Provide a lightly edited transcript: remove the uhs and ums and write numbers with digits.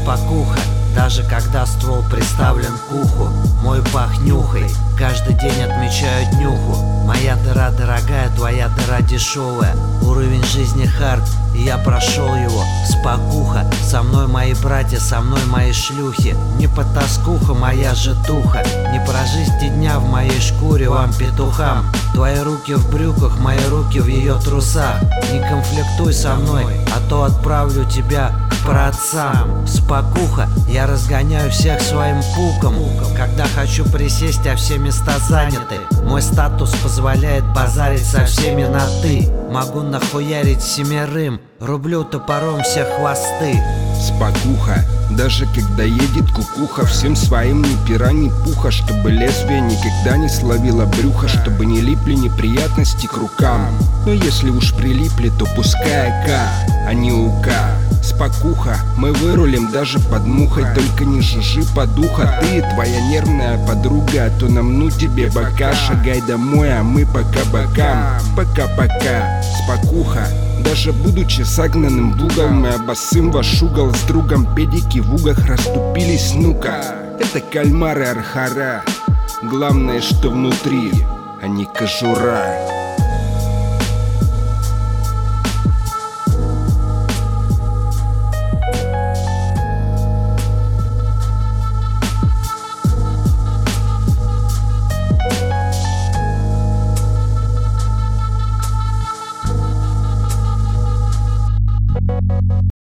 Спокуха, даже когда ствол приставлен к уху. Мой пах нюхай, каждый день отмечаю днюху. Моя дыра дорогая, твоя дыра дешевая. Уровень жизни хард, и я прошел его. Спокуха, со мной мои братья, со мной мои шлюхи. Не потаскуха, моя житуха. Не прожить и дня в моей шкуре вам, петухам. Твои руки в брюках, мои руки в ее трусах. Не конфликтуй со мной, а то отправлю тебя к праотцам. Спокуха, я разгоняю всех своим пуком. Когда хочу присесть, а все места заняты. Мой статус позволяет базарить со всеми на «ты». Могу нахуярить семерым, рублю топором всех хвосты. Спокуха, даже когда едет кукуха, всем своим ни пера, ни пуха, чтобы лезвие никогда не словило брюхо, чтобы не липли неприятности к рукам. Но если уж прилипли, то пускай АК, а не УК. Спокуха, мы вырулим даже под мухой, только не жужжи подуха. Ты и твоя нервная подруга, а то намну тебе бока. Шагай домой, а мы по кабакам. Пока-пока. Спокуха, даже будучи загнанным в угол, мы обоссым ваш угол с другом. Педики в угах расступились, ну-ка. Это кальмары архара. Главное, что внутри, а не кожура.